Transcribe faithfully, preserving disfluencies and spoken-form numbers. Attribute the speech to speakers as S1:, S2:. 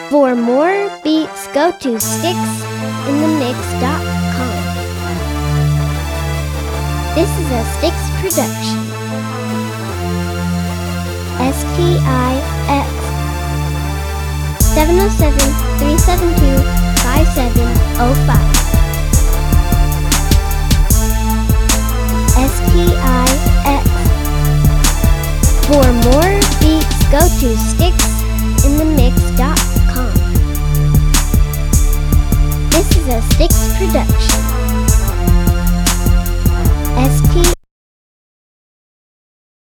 S1: For more beats, go to sticks in the mix dot com. This is a Stix production. S T I X seven oh seven, three seven two, five seven oh five. S T I X. For more beats, go to sticks in the mix dot com. This is a Stix production.